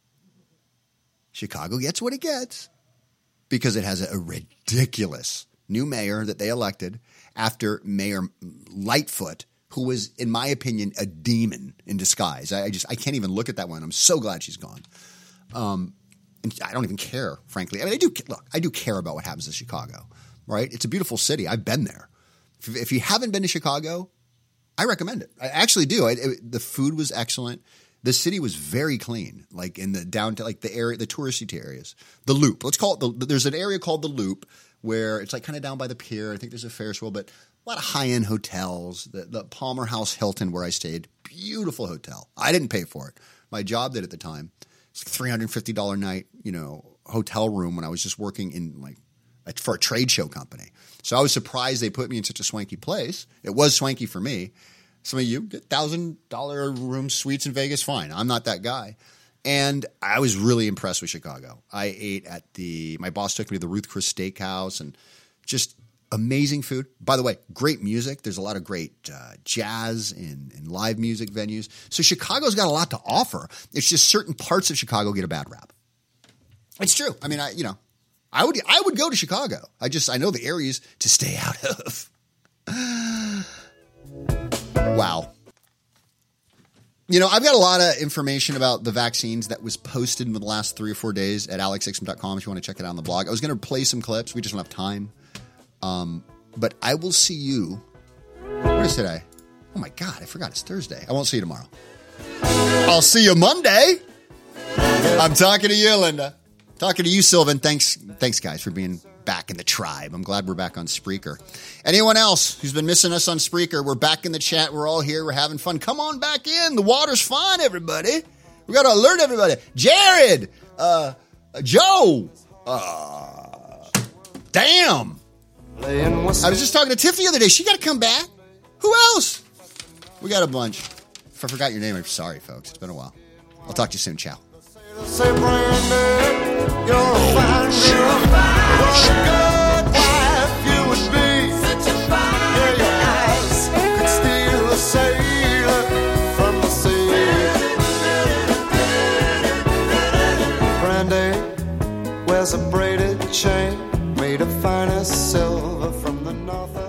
Chicago gets what it gets because it has a ridiculous new mayor that they elected after Mayor Lightfoot, who was, in my opinion, a demon in disguise. I can't even look at that one. I'm so glad she's gone. And I don't even care, frankly. I mean, I do care about what happens in Chicago, right? It's a beautiful city. I've been there. If you haven't been to Chicago, I recommend it. I actually do. The food was excellent. The city was very clean, like in the downtown, like the area, the touristy areas. The Loop. Let's call it there's an area called the Loop where it's like kind of down by the pier. I think there's a Ferris wheel, but a lot of high-end hotels. The Palmer House Hilton where I stayed, beautiful hotel. I didn't pay for it. My job did at the time. It's like $350 a night, hotel room when I was just working for a trade show company. So I was surprised they put me in such a swanky place. It was swanky for me. Some of you get $1,000 room suites in Vegas, fine. I'm not that guy. And I was really impressed with Chicago. I ate at my boss took me to the Ruth Chris Steakhouse and just amazing food. By the way, great music. There's a lot of great jazz and live music venues. So Chicago's got a lot to offer. It's just certain parts of Chicago get a bad rap. It's true. I mean, I would go to Chicago. I know the areas to stay out of. Wow. You know, I've got a lot of information about the vaccines that was posted in the last 3 or 4 days at alexexum.com if you want to check it out on the blog. I was going to play some clips. We just don't have time. But I will see you. What is today? Oh, my God. I forgot. It's Thursday. I won't see you tomorrow. I'll see you Monday. I'm talking to you, Linda. Talking to you, Sylvan. Thanks, guys, for being back in the tribe. I'm glad we're back on Spreaker. Anyone else who's been missing us on Spreaker, we're back in the chat. We're all here. We're having fun. Come on back in. The water's fine, everybody. We got to alert everybody. Jared, Joe, damn. I was just talking to Tiff the other day. She got to come back. Who else? We got a bunch. If I forgot your name, I'm sorry, folks. It's been a while. I'll talk to you soon. Ciao. Say, Brandy, you're a fine girl. What a good wife you would be. Yeah, your eyes could steal a sailor from the sea. Brandy wears a braided chain made of finest silver from the north.